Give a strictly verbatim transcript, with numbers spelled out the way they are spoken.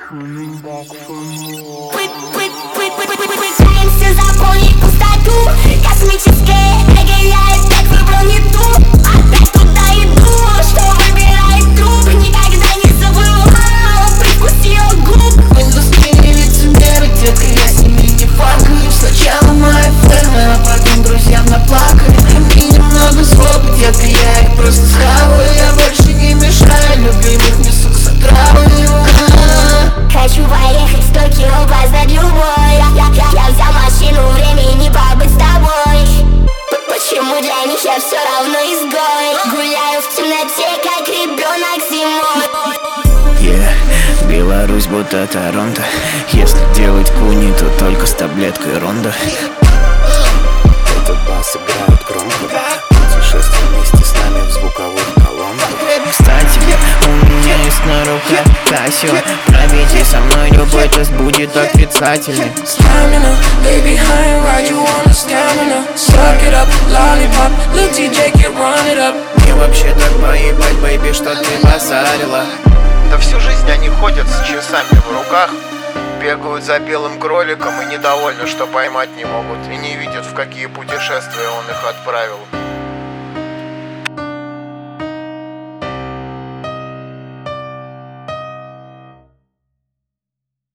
Пытаемся заполнить пустоту. Космическое нагоняет, так выбрал не ту. Опять туда иду, что выбирает труп. Никогда не забывал привкус ее губ. В индустрии лицемеры, детка, я с ними не факаю. Сначала мои фэны, а потом друзьям наплакали. И немного злобы, детка, я их просто схаваю. Я больше не мешаю, любимых несу с отравой. Хочу поехать в Токио, познать любовь. Я, я, я, я взял машину, времени побыть с тобой. Почему для них я все равно изгой? Гуляю в темноте, как ребенок зимой. Yeah, Беларусь будто Торонто. Если делать куни, то только с таблеткой Ронда. Этот бас играют громко. Путешествие вместе с нами в звуковых колонках. Кстати, у меня есть на руках Кассио. Пробейте со мной любой тест, будет отрицательный. Stamina, baby, high and ride you on a stamina. Suck it up, lollipop, look T J, get run it up. Мне вообще так поебать, бэйби, что ты базарила. Да всю жизнь они ходят с часами в руках, бегают за белым кроликом и недовольны, что поймать не могут, и не видят, в какие путешествия он их отправил.